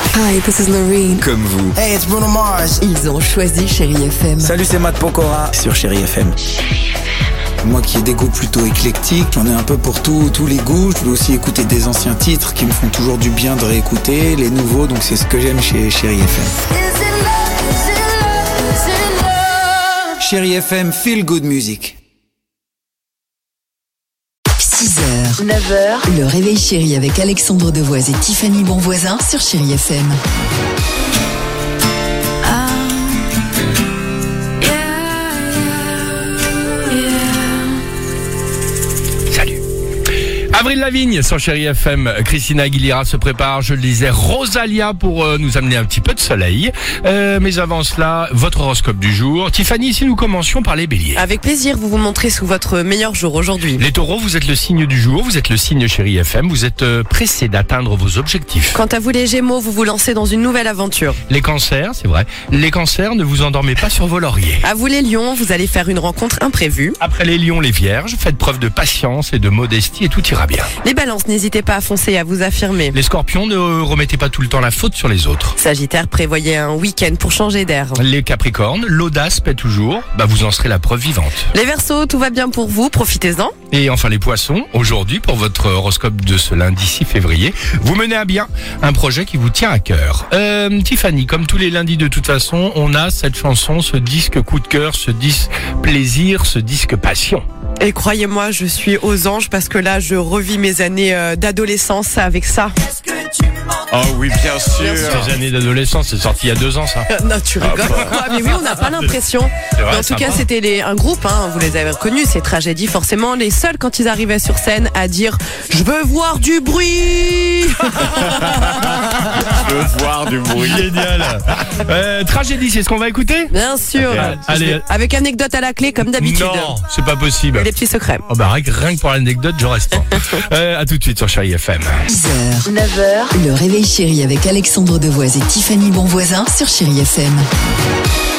Hi, this is Noreen. Comme vous. Hey, it's Bruno Mars. Ils ont choisi Chérie FM. Salut, c'est Matt Pokora sur Chérie FM. Moi qui ai des goûts plutôt éclectiques, j'en ai un peu pour tous les goûts. Je peux aussi écouter des anciens titres qui me font toujours du bien de réécouter, les nouveaux, donc c'est ce que j'aime chez Chérie FM. Chérie FM, feel good music. 6h, 9h, le réveil chéri avec Alexandre Devoise et Tiffany Bonvoisin sur Chérie FM. Avril Lavigne sur Chérie FM, Christina Aguilera se prépare, je le disais, Rosalia pour nous amener un petit peu de soleil. Mais avant cela, votre horoscope du jour. Tiffany, si nous commencions par les béliers. Avec plaisir, vous vous montrez sous votre meilleur jour aujourd'hui. Les taureaux, vous êtes le signe du jour, vous êtes le signe Chérie FM, vous êtes pressés d'atteindre vos objectifs. Quant à vous les gémeaux, vous vous lancez dans une nouvelle aventure. Les cancers, c'est vrai, les cancers, ne vous endormez pas sur vos lauriers. À vous les lions, vous allez faire une rencontre imprévue. Après les lions, les vierges, faites preuve de patience et de modestie et tout ira bien. Les balances, n'hésitez pas à foncer et à vous affirmer. Les scorpions, ne remettez pas tout le temps la faute sur les autres. Sagittaire, prévoyez un week-end pour changer d'air. Les capricornes, l'audace paie toujours, vous en serez la preuve vivante. Les verseaux, tout va bien pour vous, profitez-en. Et enfin les poissons, aujourd'hui pour votre horoscope de ce lundi 6 février, vous menez à bien un projet qui vous tient à cœur. Tiffany, comme tous les lundis de toute façon, on a cette chanson, ce disque coup de cœur, ce disque plaisir, ce disque passion. Et croyez-moi, je suis aux anges parce que là, je revis mes années d'adolescence avec ça. Oh oui, bien sûr. Ces années d'adolescence, c'est sorti il y a 2 ans, ça. Non, tu rigoles. Mais oui, on n'a pas l'impression. Vrai, en tout cas, c'était un groupe, vous les avez reconnus, c'est Tragédie, forcément. Les seuls, quand ils arrivaient sur scène, à dire « Je veux voir du bruit !» Je veux voir du bruit. Génial. Tragédie, c'est ce qu'on va écouter ? Bien sûr. Allez. Avec anecdote à la clé, comme d'habitude. Non, c'est pas possible. Et les petits secrets. Rien que pour l'anecdote, je reste. À tout de suite sur Chérie FM. 6h, 9h, le réveil chéri avec Alexandre Devoise et Tiffany Bonvoisin sur Chérie FM.